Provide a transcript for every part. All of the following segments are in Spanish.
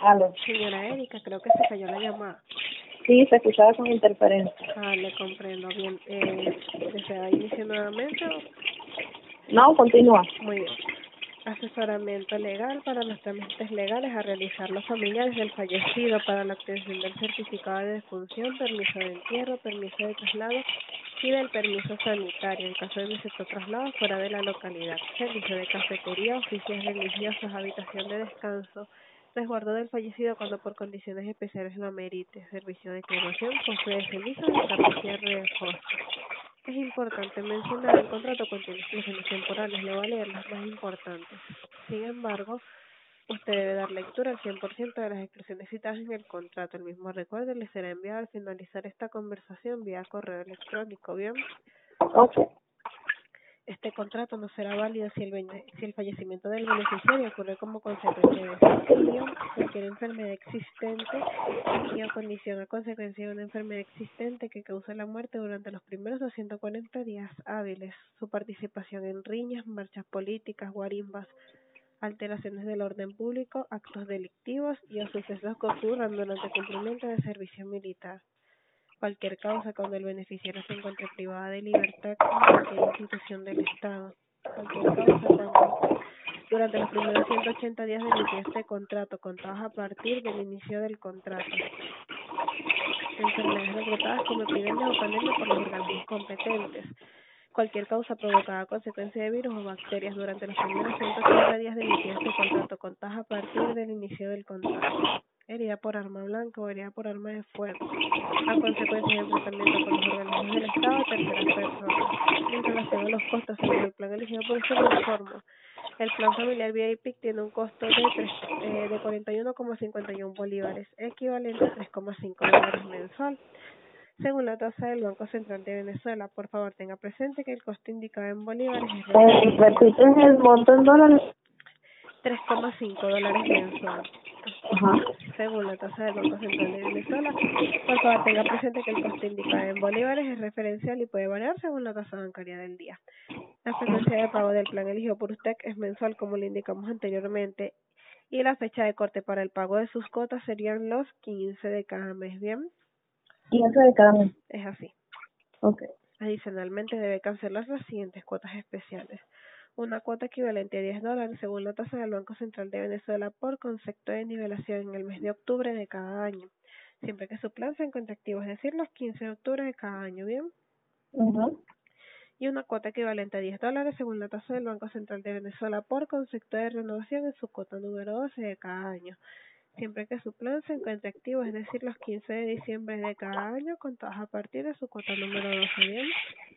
Aló. Señora Erika, creo que se cayó la llamada. Sí, se escuchaba con interferencia. Le comprendo bien. ¿Desea iniciar nuevamente? No, continúa. Muy bien. Asesoramiento legal para los trámites legales a realizar los familiares del fallecido para la obtención del certificado de defunción, permiso de entierro, permiso de traslado y del permiso sanitario en caso de necesito traslado fuera de la localidad, servicio de cafetería, oficios religiosos, habitación de descanso, resguardo del fallecido cuando por condiciones especiales lo amerite, servicio de cremación, cofre de ceniza y tapa cierre de fosa. Es importante mencionar el contrato contiene exclusiones temporales, le voy a leer las más importantes. Sin embargo, usted debe dar lectura al 100% de las exclusiones citadas en el contrato. El mismo recuerdo le será enviado al finalizar esta conversación vía correo electrónico, ¿bien? Ok. Este contrato no será válido si el fallecimiento del beneficiario ocurre como consecuencia de suicidio, cualquier enfermedad existente y o condición a consecuencia de una enfermedad existente que cause la muerte durante los primeros 240 días hábiles, su participación en riñas, marchas políticas, guarimbas, alteraciones del orden público, actos delictivos y o sucesos que ocurran durante el cumplimiento de servicio militar. Cualquier causa cuando el beneficiario se encuentre privada de libertad en cualquier institución del Estado. Cualquier causa cuando durante los primeros 180 días de inicio de este contrato, contados a partir del inicio del contrato. Enfermedades reportadas como epidemias o pandemias por los organismos competentes. Cualquier causa provocada a consecuencia de virus o bacterias durante los primeros 180 días de inicio de este contrato, contados a partir del inicio del contrato. Herida por arma blanca o herida por arma de fuego, a consecuencia de enfrentamiento con los organismos del Estado o terceras personas. En relación a los costos según el plan elegido por usted, le informo. El plan familiar VIP tiene un costo de 41,51 bolívares, equivalente a 3,5 dólares mensual, según la tasa del Banco Central de Venezuela. Por favor, tenga presente que el costo indicado en bolívares es ¿Repiten el monto en dólares? 3,5 dólares mensual. Ajá. Según la tasa del Banco Central de Venezuela. Por favor, tenga presente que el costo indicado en bolívares es referencial y puede variar según la tasa bancaria del día. La frecuencia de pago del plan elegido por usted es mensual, como le indicamos anteriormente, y la fecha de corte para el pago de sus cuotas serían los 15 de cada mes, ¿bien? 15 de cada mes. Es así. Ok. Adicionalmente, debe cancelar las siguientes cuotas especiales. Una cuota equivalente a 10 dólares según la tasa del Banco Central de Venezuela por concepto de nivelación en el mes de octubre de cada año, siempre que su plan se encuentre activo, es decir, los 15 de octubre de cada año, ¿bien? Y una cuota equivalente a 10 dólares según la tasa del Banco Central de Venezuela por concepto de renovación en su cuota número 12 de cada año, siempre que su plan se encuentre activo, es decir, los 15 de diciembre de cada año, contados a partir de su cuota número 12, ¿bien?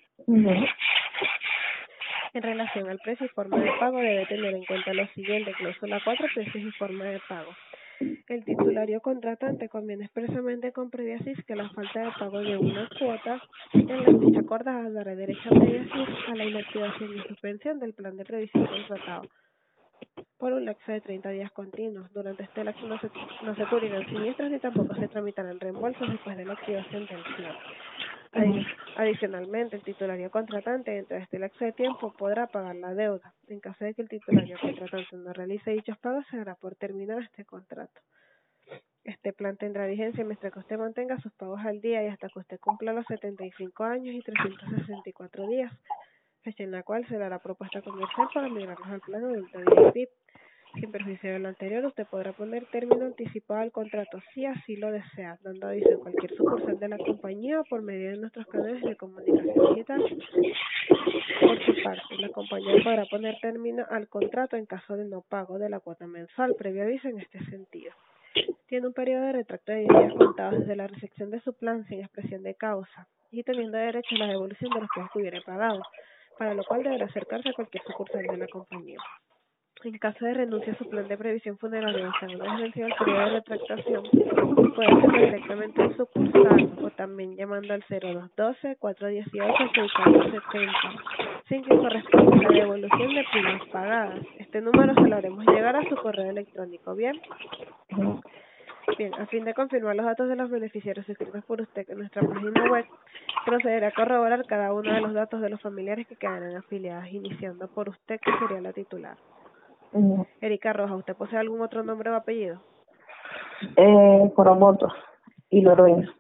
En relación al precio y forma de pago, debe tener en cuenta lo siguiente: cláusula 4, precios y forma de pago. El titulario contratante conviene expresamente con previa CIS que la falta de pago de una cuota en la fecha acordada dará derecho a previa CIS a la inactivación y suspensión del plan de previsión contratado por un lapso de 30 días continuos. Durante este lapso no se cubrirán siniestros ni tampoco se tramitarán reembolsos después de la activación del plan. Adicionalmente, el titulario contratante dentro de este lapso de tiempo podrá pagar la deuda. En caso de que el titulario contratante no realice dichos pagos, se dará por terminado este contrato. Este plan tendrá vigencia mientras que usted mantenga sus pagos al día y hasta que usted cumpla los 75 años y 364 días, fecha en la cual se dará propuesta comercial para migrarlos al plan adulto VIP. Sin perjuicio de lo anterior, usted podrá poner término anticipado al contrato si así lo desea, dando aviso en cualquier sucursal de la compañía o por medio de nuestros canales de comunicación digital. Por su parte, la compañía podrá poner término al contrato en caso de no pago de la cuota mensual, previo aviso en este sentido. Tiene un periodo de retracto de 10 días contados desde la recepción de su plan sin expresión de causa y teniendo derecho a la devolución de los que hubiere pagado, para lo cual deberá acercarse a cualquier sucursal de la compañía. En caso de renuncia a su plan de previsión funeraria o sea una vez vencido el periodo de retractación, puede hacerlo directamente en sucursal o también llamando al 0212-418-6470 sin que corresponda la devolución de primas pagadas. Este número se lo haremos llegar a su correo electrónico, ¿bien? Bien, a fin de confirmar los datos de los beneficiarios suscritos por usted en nuestra página web, procederá a corroborar cada uno de los datos de los familiares que quedarán afiliados, iniciando por usted, que sería la titular. Erika Rojas, ¿usted posee algún otro nombre o apellido? Coromoto y Loroño.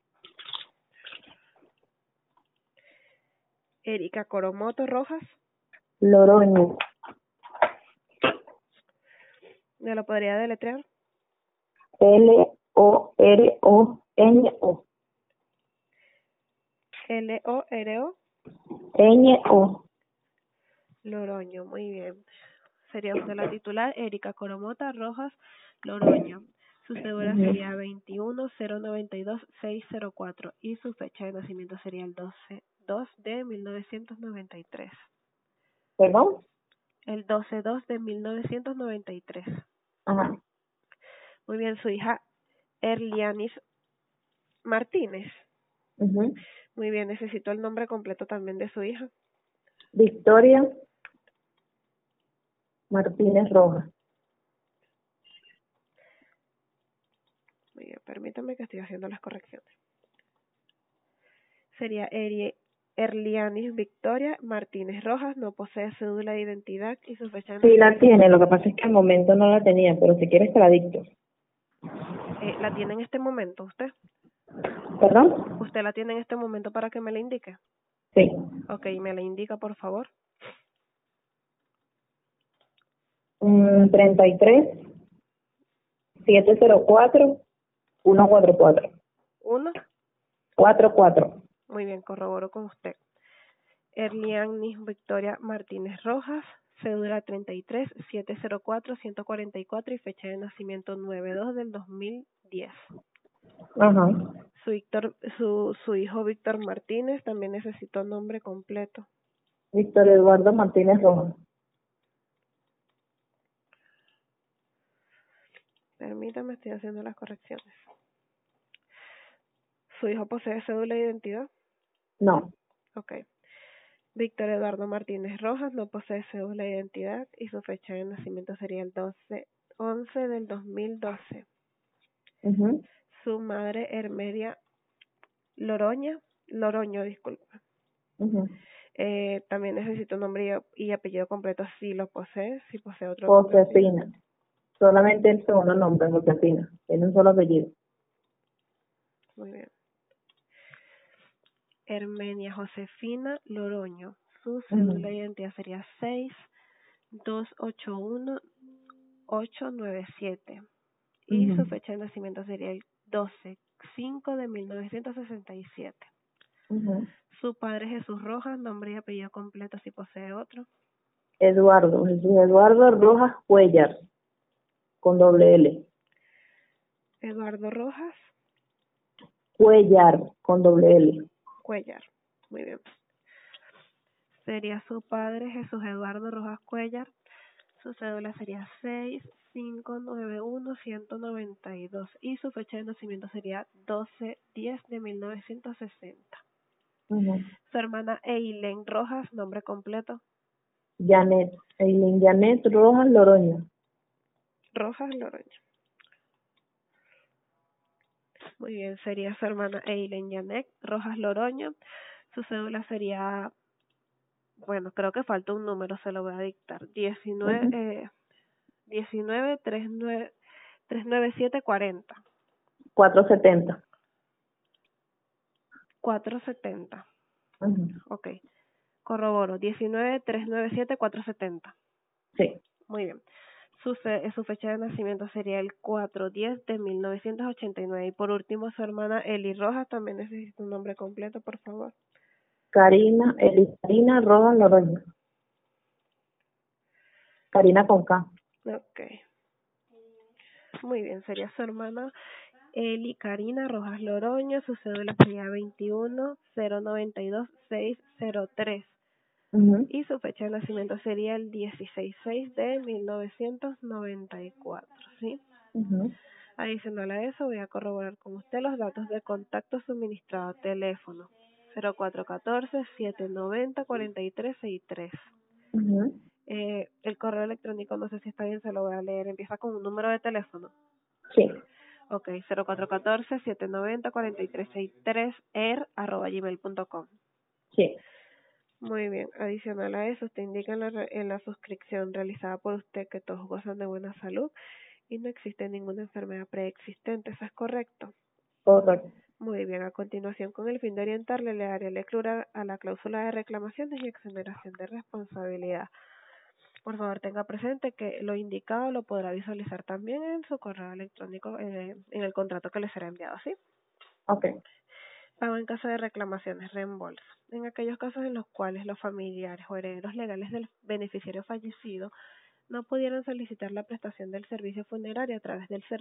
Erika Coromoto Rojas. Loroño. ¿Me lo podría deletrear? Loroño. Loro. Ñ-O. Loroño, muy bien. Sería usted la titular, Erika Coromota Rojas Loroño. Su cédula sería 21-092-604 y su fecha de nacimiento sería el 12-2 de 1993. ¿Perdón? El 12-2 de 1993. Ajá. Muy bien, su hija Erlianis Martínez. Muy bien, necesito el nombre completo también de su hija. Victoria Martínez Rojas. Muy bien, permítame que estoy haciendo las correcciones. Sería Erlianis Victoria Martínez Rojas, no posee cédula de identidad y su fecha de Sí, la nacimiento. tiene, lo que pasa es que al momento no la tenía, pero si quieres te la dicto. ¿La tiene en este momento usted? ¿Perdón? ¿Usted la tiene en este momento para que me la indique? Sí. Ok, me la indica, por favor. 33 704 144. 1. 44. Muy bien, corroboro con usted. Erlianis Victoria Martínez Rojas, cédula 33 704 144 y fecha de nacimiento 9-2 del 2010. Ajá. Su hijo Víctor Martínez también necesitó nombre completo. Víctor Eduardo Martínez Rojas. Permítame, estoy haciendo las correcciones. ¿Su hijo posee cédula de identidad? No. Ok. Víctor Eduardo Martínez Rojas no posee cédula de identidad y su fecha de nacimiento sería el 12-11 del 2012. Su madre Hermedia Loroño, disculpa. También necesito nombre y apellido completo si lo posee, si posee otro. Josefina. Solamente el segundo nombre, Josefina. Tiene un solo apellido. Muy bien. Hermenia Josefina Loroño. Su cédula de identidad sería 6-281-897. Y su fecha de nacimiento sería el 12-5 de 1967. Su padre Jesús Rojas, nombre y apellido completo si posee otro. Jesús Eduardo Rojas Cuellar, con doble L. Eduardo Rojas Cuellar, con doble L. Cuellar, muy bien. Sería su padre Jesús Eduardo Rojas Cuellar. Su cédula sería 6-591-192 y su fecha de nacimiento sería 12-10 de 1960. Su hermana Eileen Rojas, nombre completo. Eileen Janet Rojas Loroño. Rojas Loroño. Muy bien, sería su hermana Eileen Janet Rojas Loroño. Su cédula sería, bueno, creo que falta un número, se lo voy a dictar. 19-397-40. 470. 470. Ok. Corroboro. 19-397-470. Sí. Muy bien. Su fecha de nacimiento sería el 4-10 de 1989. Y por último, su hermana Eli Rojas también necesita un nombre completo, por favor. Karina Rojas Loroño. Karina con K. Ok. Muy bien, sería su hermana Eli Karina Rojas Loroño. Su cédula sería 21-092-603. Y su fecha de nacimiento sería el 16-6 de 1994, ¿sí? Adicional a eso, voy a corroborar con usted los datos de contacto suministrado. Teléfono 0414-790-4363. El correo electrónico, no sé si está bien, se lo voy a leer. Empieza con un número de teléfono. Sí. Ok, 0414-790-4363 Sí. Muy bien. Adicional a eso, usted indica en la suscripción realizada por usted que todos gozan de buena salud y no existe ninguna enfermedad preexistente. ¿Eso es correcto? Correcto. Muy bien, a continuación, con el fin de orientarle, le daré lectura a la cláusula de reclamaciones y exoneración de responsabilidad. Por favor, tenga presente que lo indicado lo podrá visualizar también en su correo electrónico, en el contrato que le será enviado, ¿sí? Ok. Pago en caso de reclamaciones, reembolso. En aquellos casos en los cuales los familiares o herederos legales del beneficiario fallecido no pudieran solicitar la prestación del servicio funerario a través del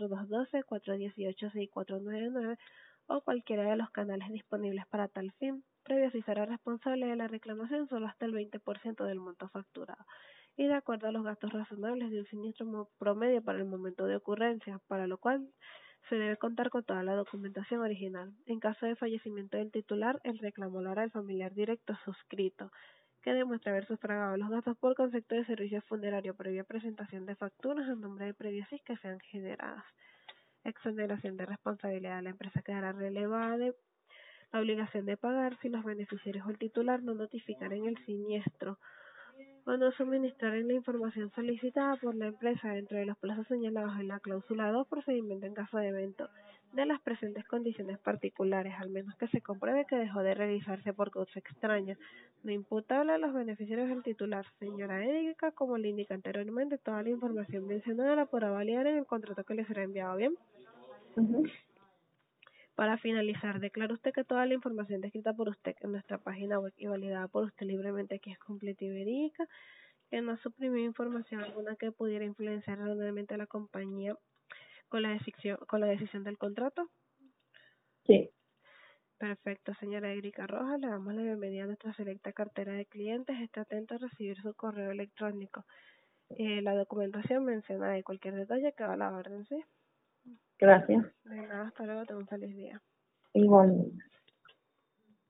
0212-418-6499 o cualquiera de los canales disponibles para tal fin, previo si será responsable de la reclamación solo hasta el 20% del monto facturado y de acuerdo a los gastos razonables de un siniestro promedio para el momento de ocurrencia, para lo cual se debe contar con toda la documentación original. En caso de fallecimiento del titular, el reclamo lo hará el familiar directo suscrito, que demuestra haber sufragado los gastos por concepto de servicio funerario previa presentación de facturas a nombre de previosis que sean generadas. Exoneración de responsabilidad de la empresa quedará relevada de la obligación de pagar si los beneficiarios o el titular no notificaren el siniestro o no suministraren la información solicitada por la empresa dentro de los plazos señalados en la cláusula 2, procedimiento en caso de evento de las presentes condiciones particulares, al menos que se compruebe que dejó de realizarse por causa extraña, no imputable a los beneficiarios del titular. Señora Erika, como le indica anteriormente, toda la información mencionada la podrá validar en el contrato que le será enviado, ¿bien? Ujú. Para finalizar, declara usted que toda la información descrita por usted en nuestra página web y validada por usted libremente aquí es completa y verídica, que no suprimió información alguna que pudiera influenciar erróneamente a la compañía con la decisión del contrato. Sí. Perfecto, señora Erika Rojas, le damos la bienvenida a nuestra selecta cartera de clientes. Esté atento a recibir su correo electrónico. La documentación menciona de cualquier detalle que va a la orden, ¿sí? Gracias. De nada, hasta luego, tenga un feliz día. Igualmente.